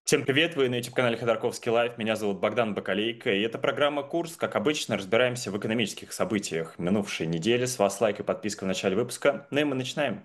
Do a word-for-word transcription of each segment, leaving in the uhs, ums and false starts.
Всем привет, вы на YouTube-канале Ходорковский Лайв, меня зовут Богдан Бакалейко, и это программа «Курс». Как обычно, разбираемся в экономических событиях минувшей недели. С вас лайк и подписка в начале выпуска. Ну и мы начинаем.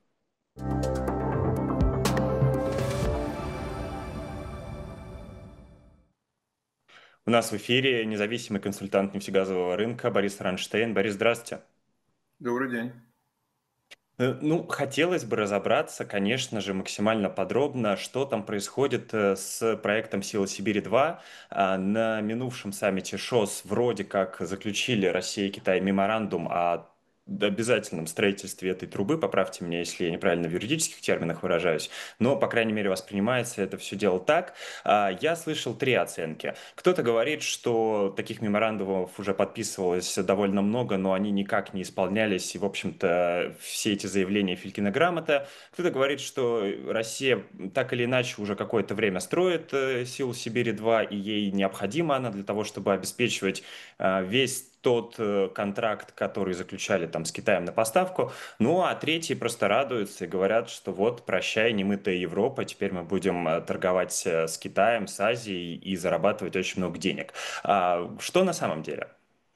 У нас в эфире независимый консультант нефтегазового рынка Борис Ранштейн. Борис, здравствуйте. Добрый день. Э, Ну, хотелось бы разобраться, конечно же, максимально подробно, что там происходит э, с проектом «Сила Сибири-два». А, На минувшем саммите ШОС вроде как заключили Россия и Китай меморандум о обязательном строительстве этой трубы, поправьте меня, если я неправильно в юридических терминах выражаюсь, но, по крайней мере, воспринимается это все дело так. А, Я слышал три оценки. Кто-то говорит, что таких меморандумов уже подписывалось довольно много, но они никак не исполнялись, и, в общем-то, все эти заявления Филькина грамота. Кто-то говорит, что Россия так или иначе уже какое-то время строит э, силу Сибири-два, и ей необходима она для того, чтобы обеспечивать э, весь тот э, контракт, который заключали там с Китаем на поставку. Ну, а третьи просто радуются и говорят, что вот, прощай, немытая Европа, теперь мы будем э, торговать э, с Китаем, с Азией и зарабатывать очень много денег. А что на самом деле?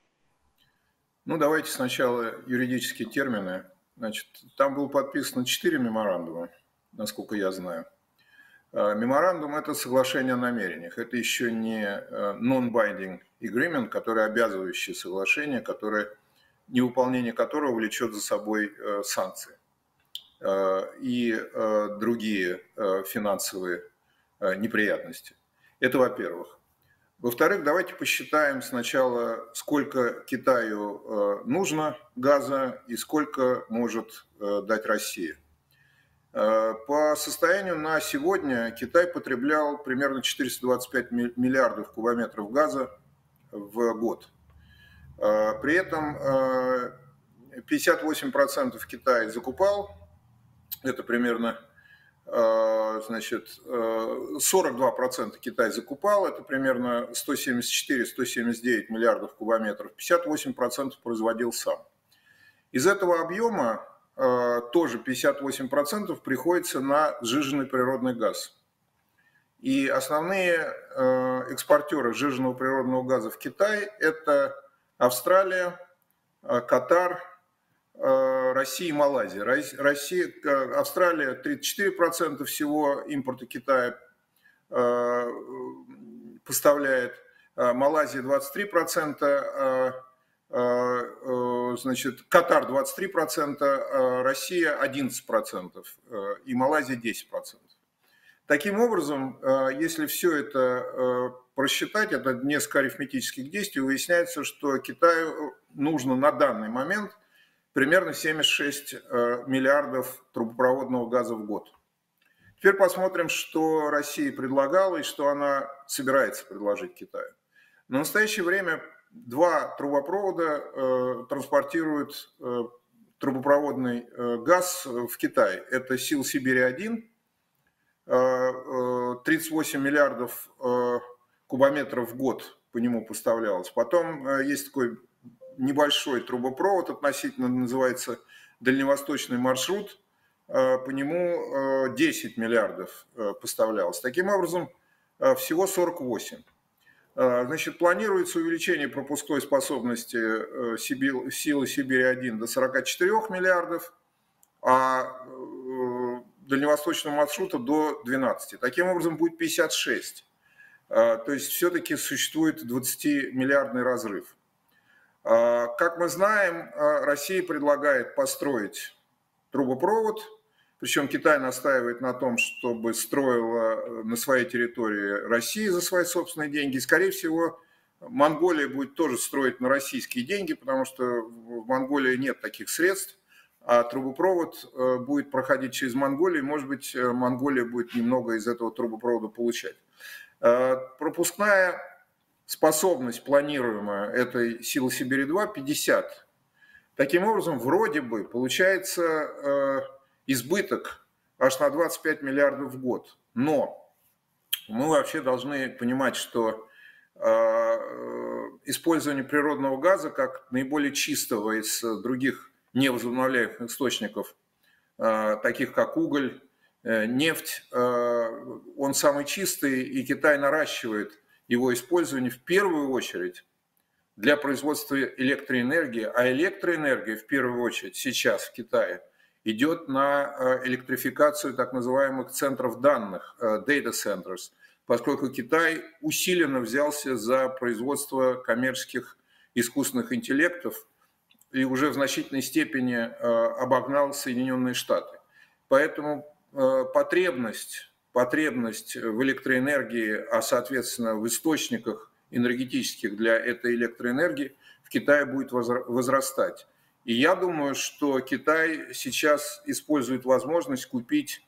Ну, давайте сначала юридические термины. Значит, там было подписано четыре меморандума, насколько я знаю. А, Меморандум– это соглашение о намерениях. Это еще не э, non-binding agreement, который обязывающее соглашение, которое, невыполнение которого влечет за собой э, санкции э, и э, другие э, финансовые э, неприятности. Это во-первых. Во-вторых, давайте посчитаем сначала, сколько Китаю э, нужно газа и сколько может э, дать Россия. Э, По состоянию на сегодня Китай потреблял примерно четыреста двадцать пять миллиардов кубометров газа в год. Э, При этом э, пятьдесят восемь процентов Китай закупал, это примерно э, значит, э, сорок два процента Китай закупал, это примерно сто семьдесят четыре - сто семьдесят девять миллиардов кубометров, пятьдесят восемь процентов производил сам. Из этого объема э, тоже пятьдесят восемь процентов приходится на сжиженный природный газ. И основные э, экспортеры сжиженного природного газа в Китай – это Австралия, э, Катар, э, Россия и Малайзия. Россия, э, Австралия тридцать четыре процента всего импорта Китая э, поставляет, э, Малайзия двадцать три процента, э, э, значит, Катар двадцать три процента, э, Россия одиннадцать процентов э, и Малайзия десять процентов. Таким образом, если все это просчитать, это несколько арифметических действий, выясняется, что Китаю нужно на данный момент примерно семьдесят шесть миллиардов трубопроводного газа в год. Теперь посмотрим, что Россия предлагала и что она собирается предложить Китаю. На настоящее время два трубопровода транспортируют трубопроводный газ в Китай. Это «Сила Сибири-один», тридцать восемь миллиардов кубометров в год по нему поставлялось. Потом есть такой небольшой трубопровод относительно, называется «Дальневосточный маршрут». По нему десять миллиардов поставлялось. Таким образом, всего сорок восемь. Значит, планируется увеличение пропускной способности «Силы Сибири-один» до сорока четырёх миллиардов, а дальневосточного маршрута до двенадцати. Таким образом, будет пятьдесят шесть. То есть все-таки существует двадцатимиллиардный разрыв. Как мы знаем, Россия предлагает построить трубопровод, причем Китай настаивает на том, чтобы строила на своей территории Россия за свои собственные деньги. Скорее всего, Монголия будет тоже строить на российские деньги, потому что в Монголии нет таких средств, а трубопровод будет проходить через Монголию, может быть, Монголия будет немного из этого трубопровода получать. Пропускная способность планируемая этой «Силы Сибири-два» пятьдесят. Таким образом, вроде бы получается избыток аж на двадцать пять миллиардов в год. Но мы вообще должны понимать, что использование природного газа как наиболее чистого из других невозобновляемых источников, таких как уголь, Нефть, он самый чистый, и Китай наращивает его использование в первую очередь для производства электроэнергии, а электроэнергия в первую очередь сейчас в Китае идет на электрификацию так называемых центров данных, data centers, поскольку Китай усиленно взялся за производство коммерческих искусственных интеллектов и уже в значительной степени обогнал Соединенные Штаты. Поэтому потребность, потребность в электроэнергии, а соответственно в источниках энергетических для этой электроэнергии в Китае будет возрастать. И я думаю, что Китай сейчас использует возможность купить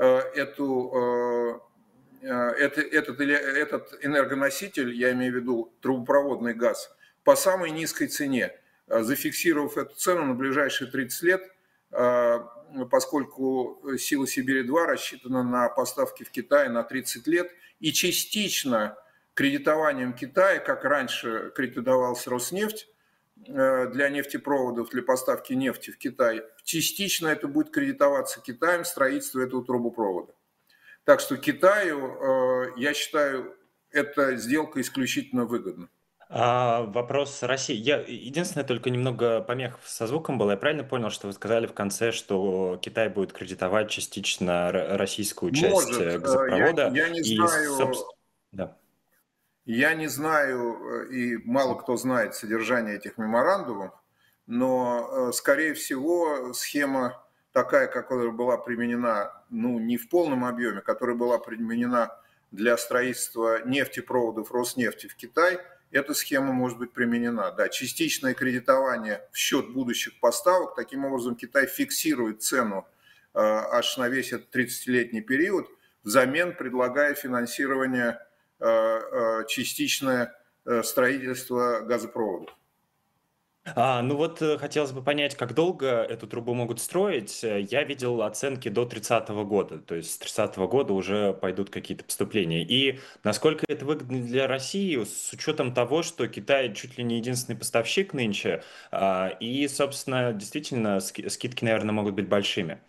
эту, этот, этот, этот энергоноситель, я имею в виду трубопроводный газ, по самой низкой цене, зафиксировав эту цену на ближайшие тридцать лет, поскольку «Сила Сибири-два» рассчитана на поставки в Китай на тридцать лет, и частично кредитованием Китая, как раньше кредитовался Роснефть для нефтепроводов, для поставки нефти в Китай, частично это будет кредитоваться Китаем в строительстве этого трубопровода. Так что Китаю, я считаю, эта сделка исключительно выгодна. А, вопрос России. Я единственное, только немного помех со звуком было. Я правильно понял, что вы сказали в конце, что Китай будет кредитовать частично р- российскую часть Может, э, я, газопровода я не и, знаю, собственно, да. я не знаю, и мало кто знает содержание этих меморандумов, но, скорее всего, схема такая, которая была применена, ну, не в полном объеме, которая была применена для строительства нефтепроводов Роснефти в Китай, эта схема может быть применена. Да, частичное кредитование в счет будущих поставок, таким образом Китай фиксирует цену э, аж на весь этот тридцатилетний период, взамен предлагая финансирование частичное строительство газопроводов. А, ну вот э, хотелось бы понять, как долго эту трубу могут строить. Э, Я видел оценки до тридцатого года, то есть с тридцатого года уже пойдут какие-то поступления. И насколько это выгодно для России, с учетом того, что Китай чуть ли не единственный поставщик нынче, а, и, собственно, действительно ски- скидки, наверное, могут быть большими.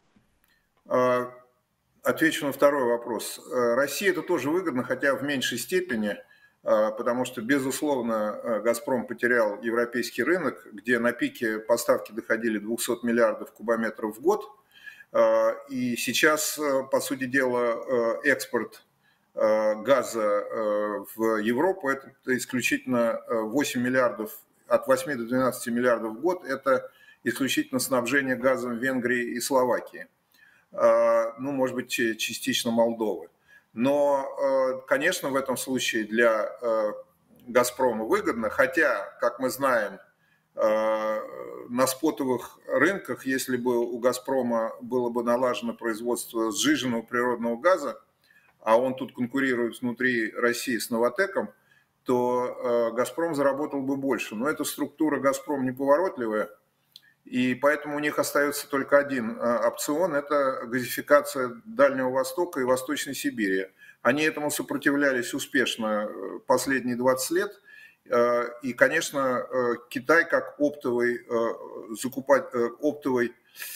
Отвечу на второй вопрос. России это тоже выгодно, хотя в меньшей степени, потому что, безусловно, «Газпром» потерял европейский рынок, где на пике поставки доходили двухсот миллиардов кубометров в год. И сейчас, по сути дела, экспорт газа в Европу – это исключительно восемь миллиардов, от восьми до двенадцати миллиардов в год – это исключительно снабжение газом Венгрии и Словакии. Ну, может быть, частично Молдовы. Но, конечно, в этом случае для «Газпрома» выгодно, хотя, как мы знаем, на спотовых рынках, если бы у «Газпрома» было бы налажено производство сжиженного природного газа, а он тут конкурирует внутри России с «Новатэком», то «Газпром» заработал бы больше. Но эта структура «Газпром» неповоротливая, и поэтому у них остается только один опцион – это газификация Дальнего Востока и Восточной Сибири. Они этому сопротивлялись успешно последние двадцать лет. И, конечно, Китай как оптовый, закупать, оптовый,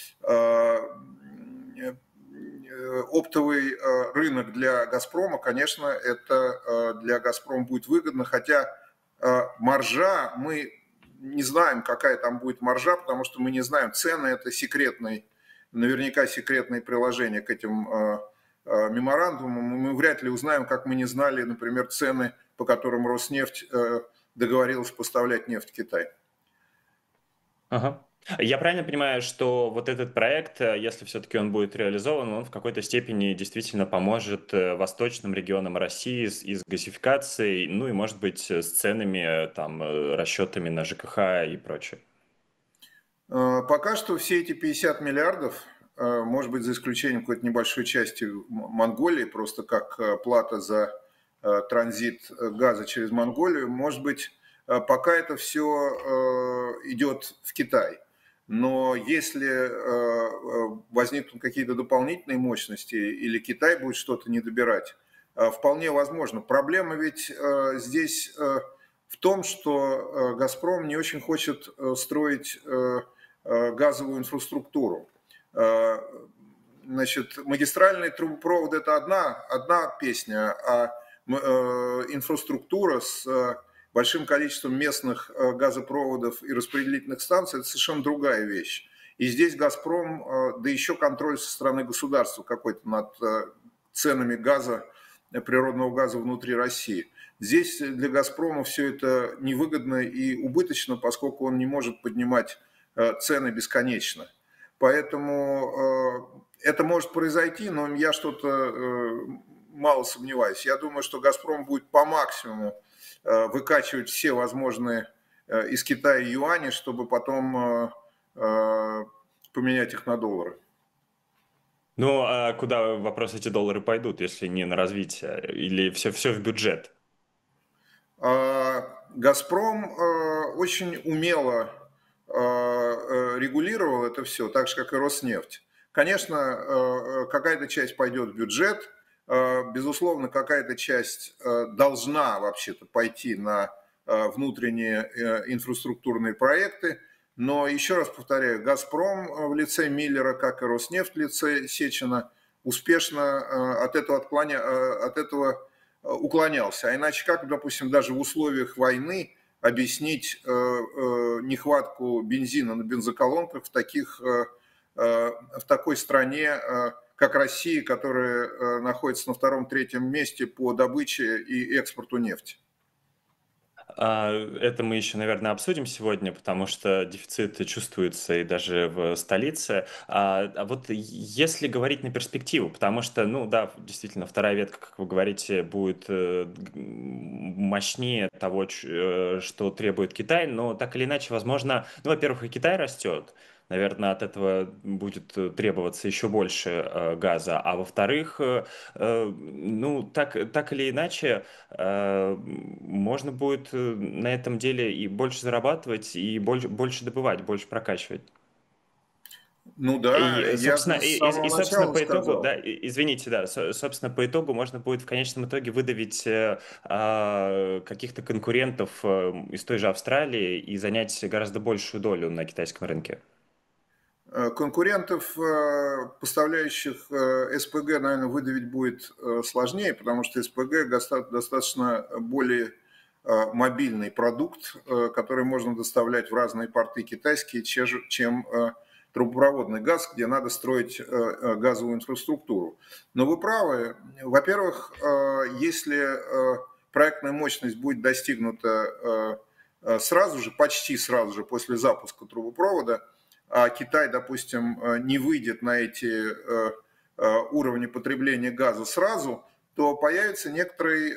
оптовый рынок для «Газпрома», конечно, это для «Газпрома» будет выгодно, хотя маржа мы не знаем, какая там будет маржа, потому что мы не знаем, цены это секретный, наверняка секретные приложения к этим э, э, меморандумам. Мы вряд ли узнаем, как мы не знали, например, цены, по которым Роснефть э, договорилась поставлять нефть в Китай. Ага. Я правильно понимаю, что вот этот проект, э, если все-таки он будет реализован, он в какой-то степени действительно поможет э, восточным регионам России с, и с газификацией, ну и, может быть, э, с ценами, э, там, э, расчетами на ЖКХ и прочее. Пока что все эти пятьдесят миллиардов, может быть, за исключением какой-то небольшой части Монголии, просто как плата за транзит газа через Монголию, может быть, пока это все идет в Китай. Но если возникнут какие-то дополнительные мощности или Китай будет что-то недобирать, вполне возможно. Проблема ведь здесь в том, что «Газпром» не очень хочет строить газовую инфраструктуру. значит, магистральный трубопровод – это одна, одна песня, а инфраструктура с большим количеством местных газопроводов и распределительных станций – это совершенно другая вещь. И здесь «Газпром», да еще контроль со стороны государства какой-то над ценами газа, природного газа внутри России. Здесь для «Газпрома» все это невыгодно и убыточно, поскольку он не может поднимать цены бесконечно. Поэтому это может произойти, но я что-то мало сомневаюсь. Я думаю, что «Газпром» будет по максимуму выкачивать все возможные из Китая юани, чтобы потом поменять их на доллары. Ну, а куда, вопрос, эти доллары пойдут, если не на развитие? Или все, все в бюджет? «Газпром» очень умело регулировал это все, так же, как и «Роснефть». Конечно, какая-то часть пойдет в бюджет, безусловно, какая-то часть должна вообще-то пойти на внутренние инфраструктурные проекты, но еще раз повторяю, «Газпром» в лице Миллера, как и «Роснефть» в лице Сечина успешно от этого, отклоня... от этого уклонялся. А иначе как, допустим, даже в условиях войны объяснить нехватку бензина на бензоколонках в, таких, в такой стране, как Россия, которая находится на втором-третьем месте по добыче и экспорту нефти? Это мы еще, наверное, обсудим сегодня, потому что дефицит чувствуется и даже в столице. А, а вот если говорить на перспективу, потому что, ну да, действительно, вторая ветка, как вы говорите, будет э, мощнее того, ч- э, что требует Китай, но так или иначе, возможно, ну, во-первых, и Китай растет, наверное, от этого будет э, требоваться еще больше э, газа, а во-вторых, э, э, ну, так, так или иначе, э, можно будет э, на этом деле и больше зарабатывать, и больше, больше добывать, больше прокачивать. Ну И, да, э, я собственно, же и, с и- самого и, собственно, начала по итогу, сказал. да, и- извините, да, со- собственно, по итогу можно будет в конечном итоге выдавить э, а, каких-то конкурентов э, из той же Австралии и занять гораздо большую долю на китайском рынке. Конкурентов, э, поставляющих э, СПГ, наверное, выдавить будет э, сложнее, потому что СПГ доста- достаточно более э, мобильный продукт, э, который можно доставлять в разные порты китайские, чеж- чем э, трубопроводный газ, где надо строить э, э, газовую инфраструктуру. Но вы правы. Во-первых, э, если э, проектная мощность будет достигнута э, э, сразу же, почти сразу же после запуска трубопровода, а Китай, допустим, не выйдет на эти уровни потребления газа сразу, то появится некоторый,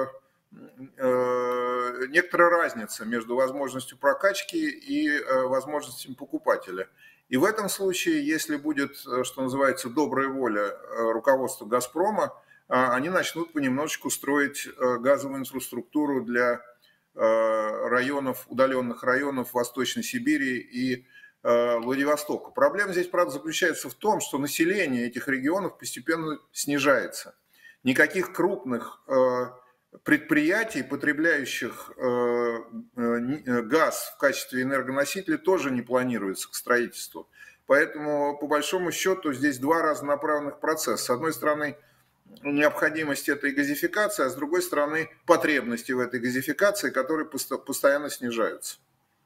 некоторая разница между возможностью прокачки и возможностями покупателя. И в этом случае, если будет, что называется, добрая воля руководства «Газпрома», они начнут понемножечку строить газовую инфраструктуру для районов, удаленных районов Восточной Сибири и Владивостока. Проблема здесь, правда, заключается в том, что население этих регионов постепенно снижается. Никаких крупных предприятий, потребляющих газ в качестве энергоносителя, тоже не планируется к строительству. Поэтому, по большому счету, здесь два разнонаправленных процесса. С одной стороны, необходимость этой газификации, а с другой стороны, потребности в этой газификации, которые постоянно снижаются.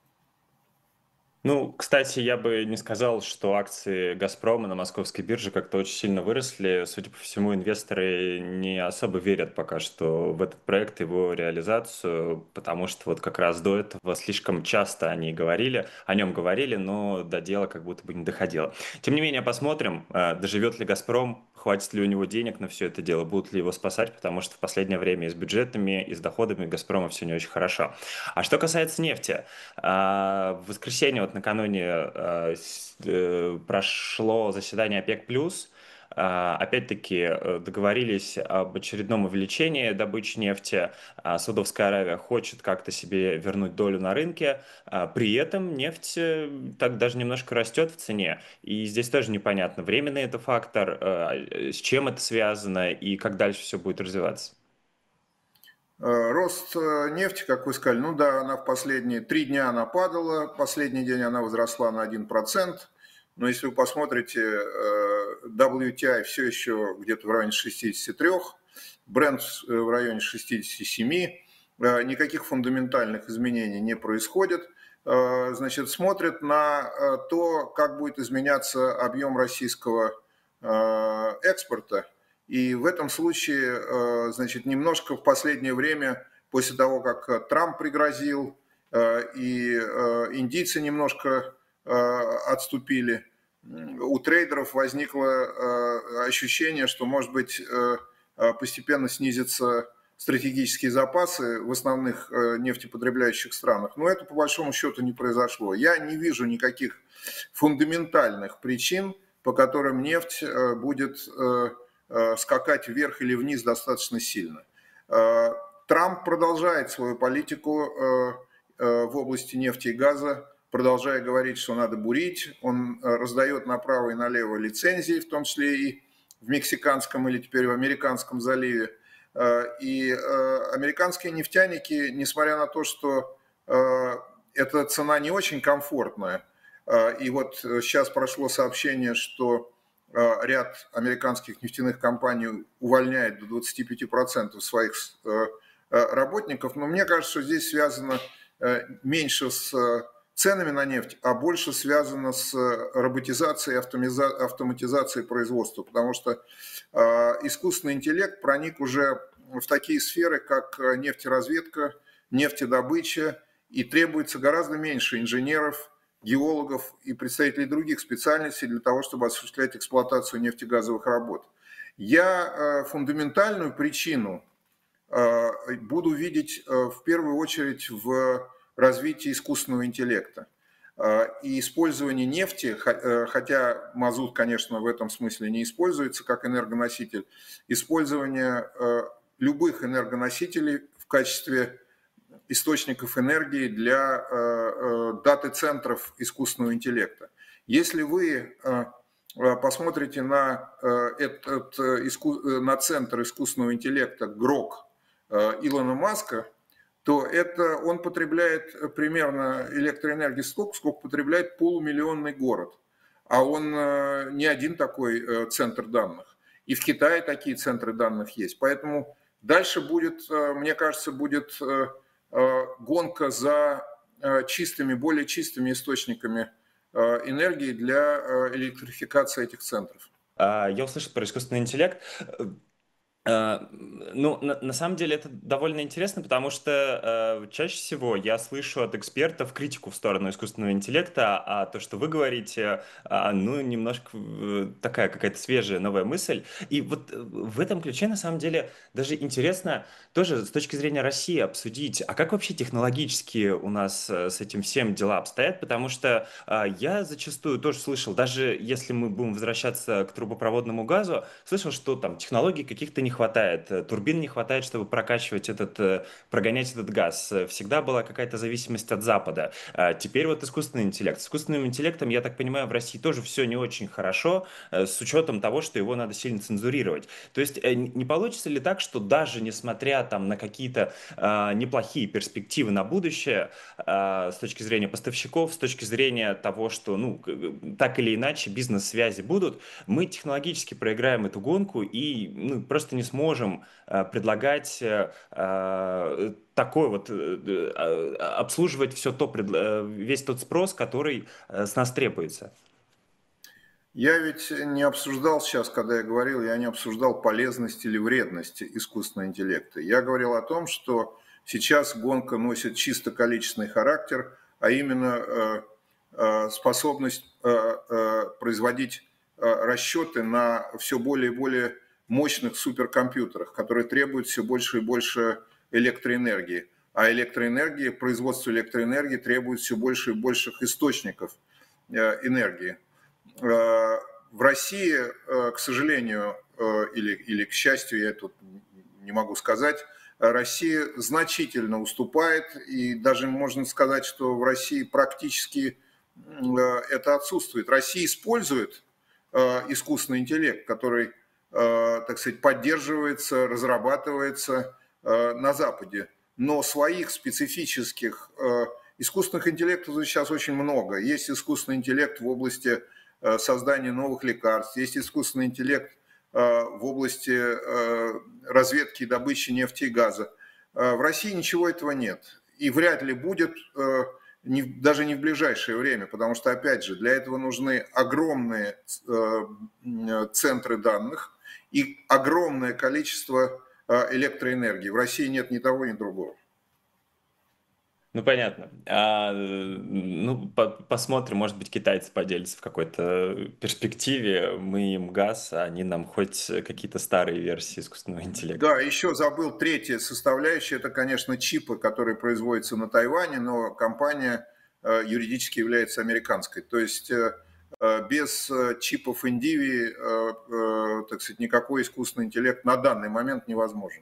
Ну, кстати, я бы не сказал, что акции «Газпрома» на московской бирже как-то очень сильно выросли. Судя по всему, инвесторы не особо верят пока что в этот проект, его реализацию, потому что вот как раз до этого слишком часто они говорили, о нем говорили, но до дела как будто бы не доходило. Тем не менее, посмотрим, э, доживет ли «Газпром», хватит ли у него денег на все это дело, будут ли его спасать, потому что в последнее время и с бюджетами, и с доходами «Газпрома» все не очень хорошо. А что касается нефти, а, в воскресенье, вот накануне, а, с- э, прошло заседание ОПЕК+. А, Опять-таки э, договорились об очередном увеличении добычи нефти. А, Саудовская Аравия хочет как-то себе вернуть долю на рынке. А, При этом нефть э, так даже немножко растет в цене. И здесь тоже непонятно, временный это фактор, э, с чем это связано и как дальше все будет развиваться. Рост нефти, как вы сказали, ну да, она в последние три дня она падала, последний день она возросла на один процент. но если вы посмотрите, дабл ю ти ай все еще где-то в районе шестидесяти трёх, Brent в районе шестидесяти семи, никаких фундаментальных изменений не происходит. Значит, смотрят на то, как будет изменяться объем российского экспорта. И в этом случае, значит, немножко в последнее время, после того, как Трамп пригрозил, и индийцы немножко отступили, у трейдеров возникло ощущение, что, может быть, постепенно снизятся стратегические запасы в основных нефтепотребляющих странах. Но это, по большому счету, не произошло. Я не вижу никаких фундаментальных причин, по которым нефть будет скакать вверх или вниз достаточно сильно. Трамп продолжает свою политику в области нефти и газа, продолжая говорить, что надо бурить. Он раздает направо и налево лицензии, в том числе и в Мексиканском или теперь в Американском заливе. И американские нефтяники, несмотря на то, что эта цена не очень комфортная, и вот сейчас прошло сообщение, что ряд американских нефтяных компаний увольняет до двадцати пяти процентов своих работников, но мне кажется, что здесь связано меньше с ценами на нефть, а больше связано с роботизацией и автоматизацией производства, потому что искусственный интеллект проник уже в такие сферы, как нефтеразведка, нефтедобыча, и требуется гораздо меньше инженеров, геологов и представителей других специальностей для того, чтобы осуществлять эксплуатацию нефтегазовых работ. Я фундаментальную причину буду видеть в первую очередь в развитии искусственного интеллекта и использовании нефти, хотя мазут, конечно, в этом смысле не используется как энергоноситель, использование любых энергоносителей в качестве источников энергии для дата-центров искусственного интеллекта. Если вы посмотрите на, этот, на центр искусственного интеллекта грок Илона Маска, то это он потребляет примерно электроэнергии столько, сколько потребляет полумиллионный город. А он не один такой центр данных. И в Китае такие центры данных есть. Поэтому дальше будет, мне кажется, будет гонка за чистыми, более чистыми источниками энергии для электрификации этих центров. Я услышал про искусственный интеллект. Ну, на, на самом деле это довольно интересно, потому что э, чаще всего я слышу от экспертов критику в сторону искусственного интеллекта, а то, что вы говорите, э, ну, немножко э, такая какая-то свежая новая мысль. И вот в этом ключе, на самом деле, даже интересно тоже с точки зрения России обсудить, а как вообще технологически у нас э, с этим всем дела обстоят, потому что э, я зачастую тоже слышал, даже если мы будем возвращаться к трубопроводному газу, слышал, что там технологий каких-то не хватает, турбин не хватает, чтобы прокачивать этот, прогонять этот газ. Всегда была какая-то зависимость от Запада. А теперь вот искусственный интеллект. С искусственным интеллектом, я так понимаю, в России тоже все не очень хорошо, с учетом того, что его надо сильно цензурировать. То есть не получится ли так, что даже несмотря там на какие-то а, неплохие перспективы на будущее, а, с точки зрения поставщиков, с точки зрения того, что, ну, так или иначе бизнес-связи будут, мы технологически проиграем эту гонку и, ну, просто не сможем э, предлагать э, э, такой вот, э, обслуживать все то, весь тот спрос, который э, с нас требуется. Я ведь не обсуждал сейчас, когда я говорил, я не обсуждал полезность или вредность искусственного интеллекта. Я говорил о том, что сейчас гонка носит чисто количественный характер, а именно способность производить расчеты на все более и более мощных суперкомпьютерах, которые требуют все больше и больше электроэнергии. А электроэнергия, производство электроэнергии требует все больше и больших источников энергии. В России, к сожалению, или, или к счастью, я тут не могу сказать, Россия значительно уступает, и даже можно сказать, что в России практически это отсутствует. Россия использует искусственный интеллект, который, так сказать, поддерживается, разрабатывается на Западе, но своих специфических искусственных интеллектов сейчас очень много. Есть искусственный интеллект в области создания новых лекарств, есть искусственный интеллект в области разведки и добычи нефти и газа. В России ничего этого нет. И вряд ли будет, даже не в ближайшее время, потому что, опять же, для этого нужны огромные центры данных и огромное количество электроэнергии. В России нет ни того, ни другого. Ну, понятно. А, ну, по посмотрим, может быть, китайцы поделятся в какой-то перспективе. Мы им газ, а они нам хоть какие-то старые версии искусственного интеллекта. Да, еще забыл третья составляющая, это, конечно, чипы, которые производятся на Тайване, но компания юридически является американской. То есть без чипов Индивии, так сказать, никакой искусственный интеллект на данный момент невозможен.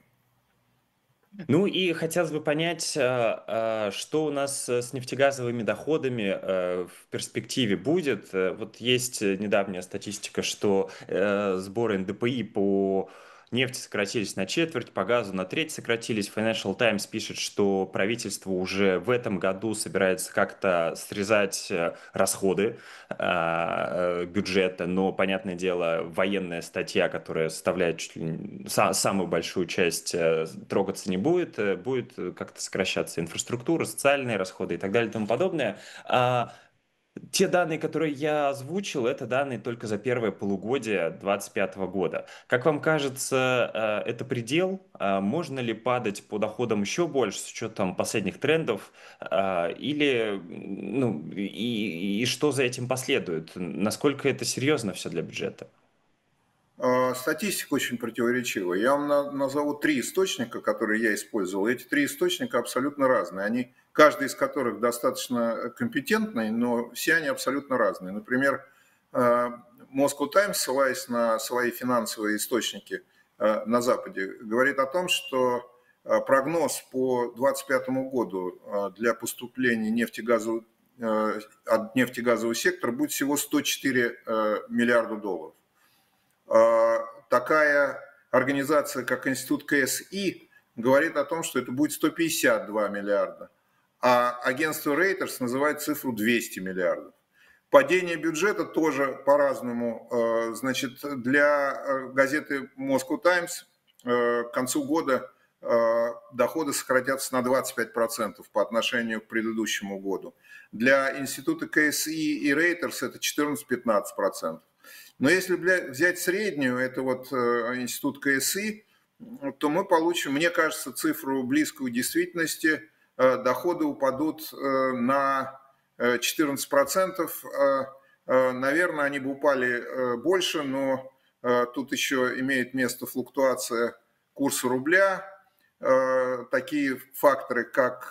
Ну и хотелось бы понять, а, а, что у нас с нефтегазовыми доходами э, в перспективе будет. Э, Вот есть э, недавняя статистика, что э, сборы эн дэ пэ и по нефти сократились на четверть, по газу на треть сократились. Financial Times пишет, что правительство уже в этом году собирается как-то срезать э, расходы а, э, бюджета, но, понятное дело, военная статья, которая составляет чуть ли не са- самую большую часть, э, трогаться не будет, э, будет как-то сокращаться инфраструктура, социальные расходы и так далее и тому подобное. А те данные, которые я озвучил, это данные только за первое полугодие двадцать пятого года. Как вам кажется, э, это предел? А Можно ли падать по доходам еще больше с учетом последних трендов? А, Или, ну, и, и что за этим последует? Насколько это серьезно все для бюджета? Статистика очень противоречивая. Я вам назову три источника, которые я использовал. Эти три источника абсолютно разные. Они, каждый из которых достаточно компетентный, но все они абсолютно разные. Например, Moscow Times, ссылаясь на свои финансовые источники на Западе, говорит о том, что прогноз по двадцать пятому году для поступления нефтегазового, от нефтегазового сектора будет всего сто четыре миллиарда долларов. Такая организация, как Институт ка эс и, говорит о том, что это будет сто пятьдесят два миллиарда, а агентство Reuters называет цифру двести миллиардов. Падение бюджета тоже по-разному. Значит, для газеты Moscow Times к концу года доходы сократятся на двадцать пять процентов по отношению к предыдущему году. Для института ка эс и и Reuters это четырнадцать-пятнадцать процентов. Но если взять среднюю, это вот институт ка эс и, то мы получим, мне кажется, цифру близкую к действительности. Доходы упадут на четырнадцать процентов. Наверное, они бы упали больше, но тут еще имеет место флуктуация курса рубля. Такие факторы, как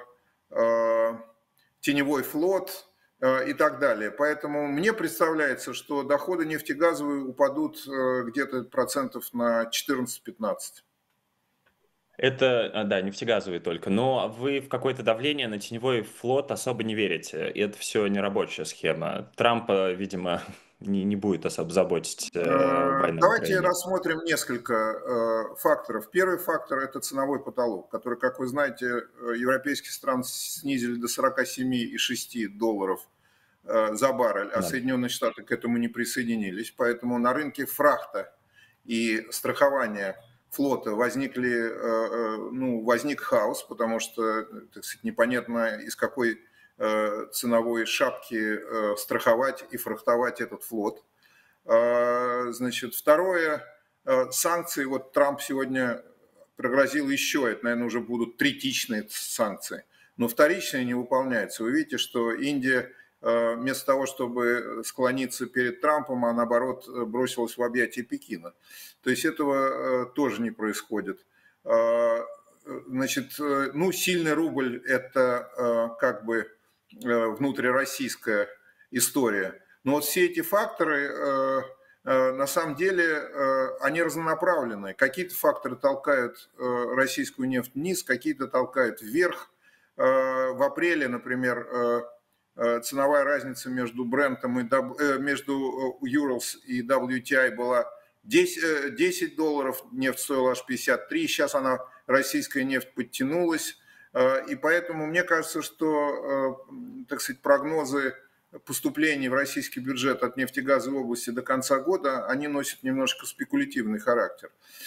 теневой флот и так далее. Поэтому мне представляется, что доходы нефтегазовые упадут где-то процентов на четырнадцать-пятнадцать. Это, а, да, нефтегазовые только. Но вы в какое-то давление на теневой флот особо не верите. И это все нерабочая схема. Трампа, видимо, не, не будет особо заботить э, война в Давайте Украине. рассмотрим несколько факторов. Первый фактор – это ценовой потолок, который, как вы знаете, европейские страны снизили до сорок семь и шесть долларов за баррель, а Да. Соединенные Штаты к этому не присоединились. Поэтому на рынке фрахта и страхования флота возникли, ну, возник хаос, потому что, так сказать, непонятно, из какой ценовой шапки страховать и фрахтовать этот флот. Значит, второе, санкции. Вот Трамп сегодня пригрозил еще, это, наверное, уже будут третичные санкции, но вторичные не выполняются. Вы видите, что Индия вместо того, чтобы склониться перед Трампом, а наоборот бросилась в объятия Пекина. То есть этого тоже не происходит. Значит, ну, сильный рубль – это как бы внутрироссийская история. Но вот все эти факторы, на самом деле, они разнонаправленные. Какие-то факторы толкают российскую нефть вниз, какие-то толкают вверх. В апреле, например, ценовая разница между Брентом и между Urals и дабл ю ти ай была десять долларов, нефть стоила аж пятьдесят три, сейчас она, российская нефть, подтянулась. И поэтому мне кажется, что, так сказать, прогнозы поступлений в российский бюджет от нефтегазовой области до конца года, они носят немножко спекулятивный характер.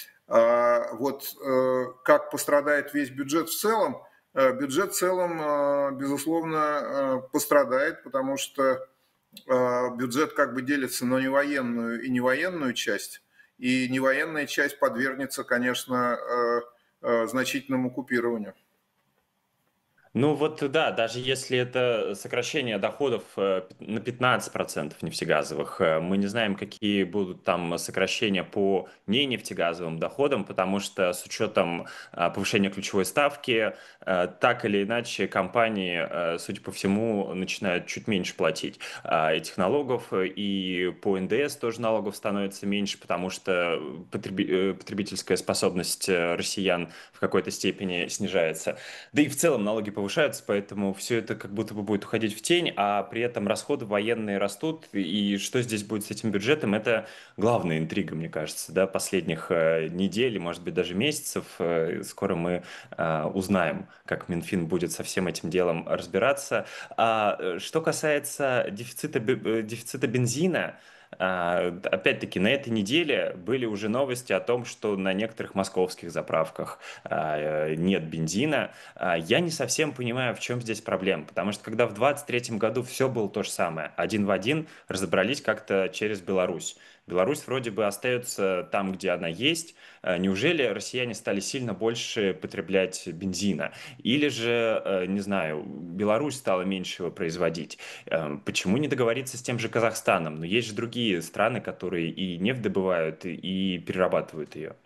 Вот как пострадает весь бюджет в целом, бюджет в целом, безусловно, пострадает, потому что бюджет как бы делится на невоенную и невоенную часть, и невоенная часть подвергнется, конечно, значительному купированию. Ну вот да, даже если это сокращение доходов э, пят- на пятнадцать процентов нефтегазовых, э, мы не знаем, какие будут там сокращения по ненефтегазовым доходам, потому что с учетом а, повышения ключевой ставки, э, так или иначе компании, э, судя по всему, начинают чуть меньше платить а, этих налогов, и по эн дэ эс тоже налогов становится меньше, потому что потреби- э, потребительская способность э, россиян в какой-то степени снижается. Да и в целом налоги повышаются, поэтому все это как будто бы будет уходить в тень, а при этом расходы военные растут. И что здесь будет с этим бюджетом, это главная интрига, мне кажется, да, последних э, недель, и, может быть, даже месяцев. Э, скоро мы э, узнаем, как Минфин будет со всем этим делом разбираться. А э, что касается дефицита, бе- э, дефицита бензина, а, опять-таки, на этой неделе были уже новости о том, что на некоторых московских заправках а, э, нет бензина. А, Я не совсем понимаю, в чем здесь проблема, потому что когда в двадцать третьем году все было то же самое, один в один, разобрались как-то через Беларусь. Беларусь вроде бы остается там, где она есть. А, Неужели россияне стали сильно больше потреблять бензина? Или же, э, не знаю, Беларусь стала меньше его производить? Э, Почему не договориться с тем же Казахстаном? Но есть же другие страны, которые и нефть добывают, и и перерабатывают ее.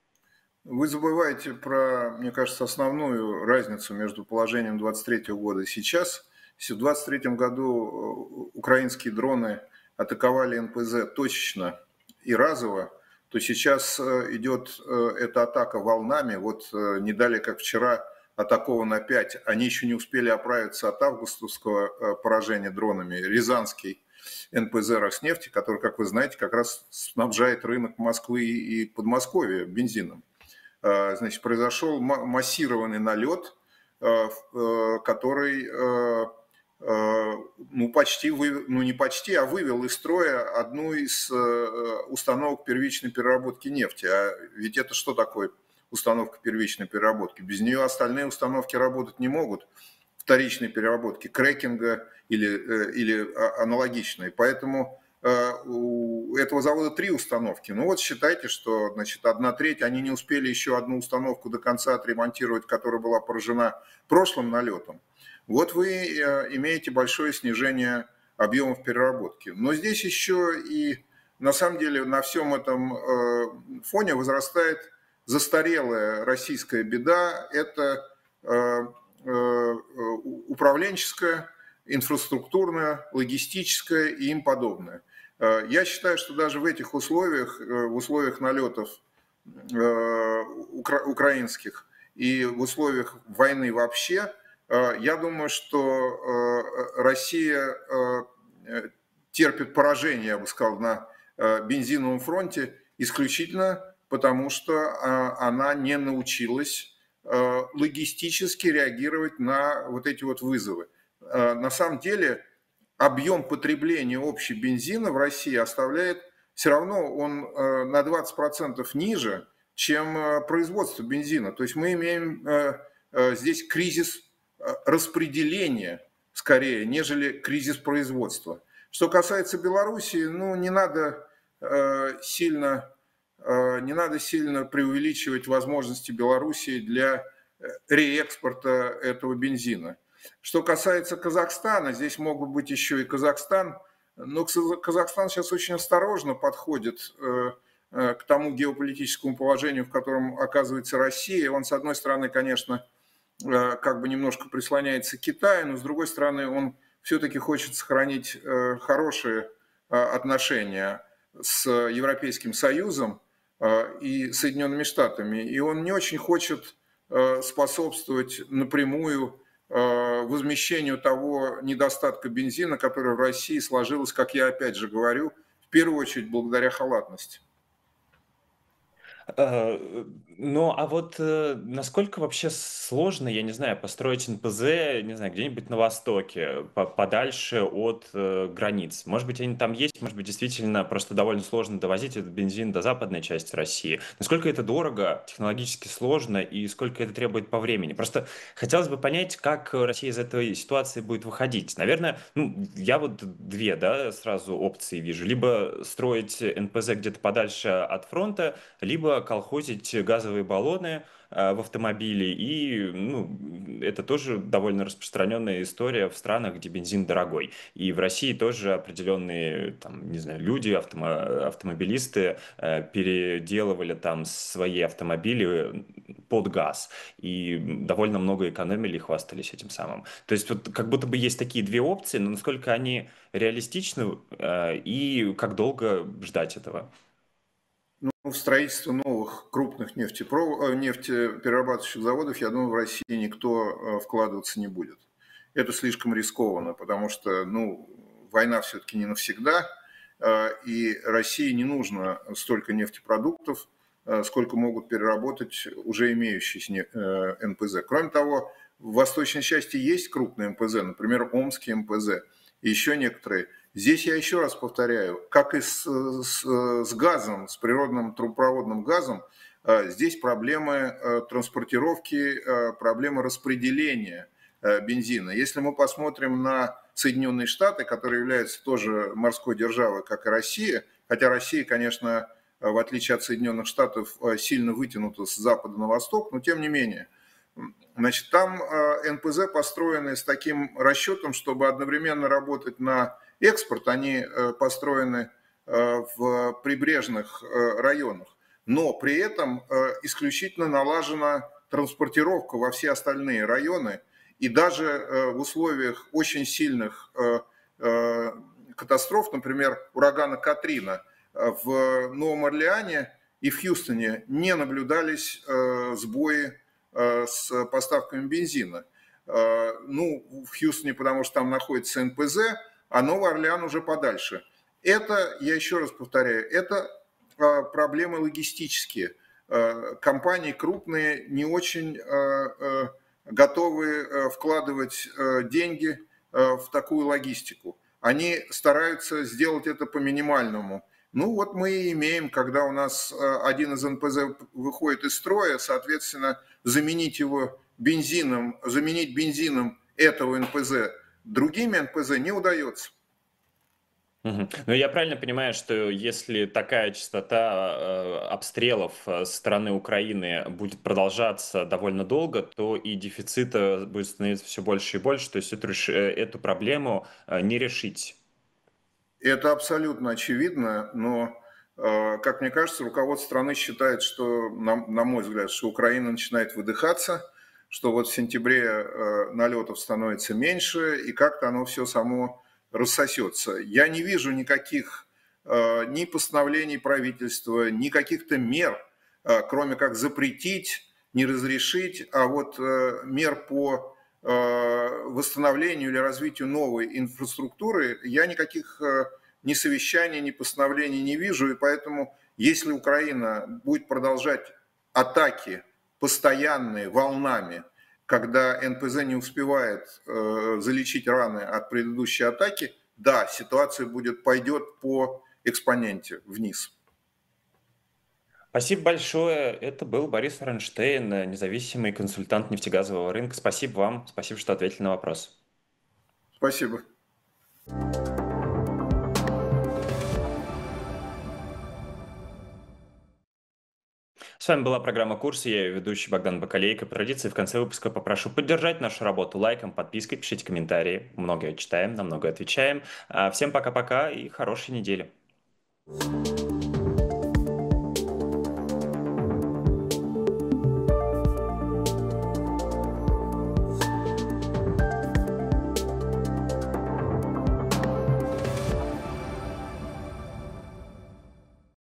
Вы забываете про, мне кажется, основную разницу между положением двадцать третьего года и сейчас. Если в двадцать третьем году украинские дроны атаковали эн пэ зэ точечно и разово, то сейчас идет эта атака волнами. Вот не далее, как вчера, атакован опять. Они еще не успели оправиться от августовского поражения дронами. Рязанский эн пэ зэ «Роснефти», который, как вы знаете, как раз снабжает рынок Москвы и Подмосковья бензином. Значит, произошел массированный налет, который ну, почти, вы, ну не почти, а вывел из строя одну из установок первичной переработки нефти. А ведь это что такое установка первичной переработки? Без нее остальные установки работать не могут, вторичной переработки, крекинга или, или аналогичной. Поэтому у этого завода три установки. Ну вот считайте, что значит, одна треть, они не успели еще одну установку до конца отремонтировать, которая была поражена прошлым налетом. Вот вы имеете большое снижение объемов переработки. Но здесь еще и на самом деле на всем этом фоне возрастает застарелая российская беда. Это управленческая, инфраструктурная, логистическая и им подобное. Я считаю, что даже в этих условиях, в условиях налетов украинских и в условиях войны вообще, я думаю, что Россия терпит поражение, я бы сказал, на бензиновом фронте исключительно потому, что она не научилась логистически реагировать на вот эти вот вызовы. На самом деле объем потребления общей бензина в России оставляет, все равно он на двадцать процентов ниже, чем производство бензина. То есть мы имеем здесь кризис распределения скорее, нежели кризис производства. Что касается Беларуси, ну не надо сильно, не надо сильно преувеличивать возможности Беларуси для реэкспорта этого бензина. Что касается Казахстана, здесь могут быть еще и Казахстан, но Казахстан сейчас очень осторожно подходит к тому геополитическому положению, в котором оказывается Россия. Он, с одной стороны, конечно, как бы немножко прислоняется к Китаю, но с другой стороны, он все-таки хочет сохранить хорошие отношения с Европейским Союзом и Соединенными Штатами. И он не очень хочет способствовать напрямую возмещению того недостатка бензина, который в России сложилось, как я опять же говорю, в первую очередь благодаря халатности. Э, Ну, а вот э, насколько вообще сложно, я не знаю, построить эн пэ зэ, не знаю, где-нибудь на Востоке, по- подальше от э, границ? Может быть, они там есть, может быть, действительно просто довольно сложно довозить этот бензин до западной части России. Насколько это дорого, технологически сложно и сколько это требует по времени? Просто хотелось бы понять, как Россия из этой ситуации будет выходить. Наверное, ну, я вот две, да, сразу опции вижу. Либо строить эн пэ зэ где-то подальше от фронта, либо колхозить газовые баллоны э, в автомобиле. И ну, это тоже довольно распространенная история в странах, где бензин дорогой. И в России тоже определенные, там, не знаю, люди, автомо- автомобилисты э, переделывали там свои автомобили под газ. И довольно много экономили и хвастались этим самым. То есть вот как будто бы есть такие две опции, но насколько они реалистичны э, и как долго ждать этого? Ну, в строительство новых крупных нефтепро- э, нефтеперерабатывающих заводов, я думаю, в России никто э, вкладываться не будет. Это слишком рискованно, потому что ну, война все-таки не навсегда, э, и России не нужно столько нефтепродуктов, э, сколько могут переработать уже имеющиеся не- э, эн пэ зэ. Кроме того, в восточной части есть крупные эн пэ зэ, например, Омский эн пэ зэ, и еще некоторые. Здесь я еще раз повторяю, как и с, с, с газом, с природным трубопроводным газом, э, здесь проблемы э, транспортировки, э, проблемы распределения э, бензина. Если мы посмотрим на Соединенные Штаты, которые являются тоже морской державой, как и Россия, хотя Россия, конечно, э, в отличие от Соединенных Штатов, э, сильно вытянута с запада на восток, но тем не менее, значит, там э, эн пэ зэ построены с таким расчетом, чтобы одновременно работать на экспорт, они э, построены э, в прибрежных э, районах, но при этом э, исключительно налажена транспортировка во все остальные районы, и даже э, в условиях очень сильных э, э, катастроф, например, урагана Катрина, э, в Новом Орлеане и в Хьюстоне не наблюдались э, сбои э, с поставками бензина. Э, Ну, в Хьюстоне, потому что там находится эн пэ зэ, а Новый Орлеан уже подальше. Это, я еще раз повторяю, это э, проблемы логистические. Э, Компании крупные не очень э, э, готовы э, вкладывать э, деньги э, в такую логистику. Они стараются сделать это по минимальному. Ну вот мы и имеем, когда у нас э, один из эн пэ зэ выходит из строя, соответственно, заменить его бензином, заменить бензином этого эн пэ зэ другими эн пэ зэ не удается. Мгм. Ну, я правильно понимаю, что если такая частота э, обстрелов э, со стороны Украины будет продолжаться довольно долго, то и дефицита будет становиться все больше и больше, то есть эту, реш- э, эту проблему э, не решить. Это абсолютно очевидно, но, э, как мне кажется, руководство страны считает, что, на, на мой взгляд, что Украина начинает выдыхаться, что вот в сентябре э, налетов становится меньше, и как-то оно все само рассосется. Я не вижу никаких э, ни постановлений правительства, ни каких-то мер, э, кроме как запретить, не разрешить, а вот э, мер по э, восстановлению или развитию новой инфраструктуры я никаких э, ни совещаний, ни постановлений не вижу, и поэтому если Украина будет продолжать атаки постоянные, волнами, когда эн пэ зэ не успевает э, залечить раны от предыдущей атаки, да, ситуация будет, пойдет по экспоненте вниз. Спасибо большое. Это был Борис Ронштейн, э, независимый консультант нефтегазового рынка. Спасибо вам. Спасибо, что ответили на вопрос. Спасибо. С вами была программа «Курсы». Я ее ведущий Богдан Бакалейко. По традиции в конце выпуска попрошу поддержать нашу работу лайком, подпиской, пишите комментарии. Многое читаем, на многое отвечаем. А, Всем пока-пока и хорошей недели.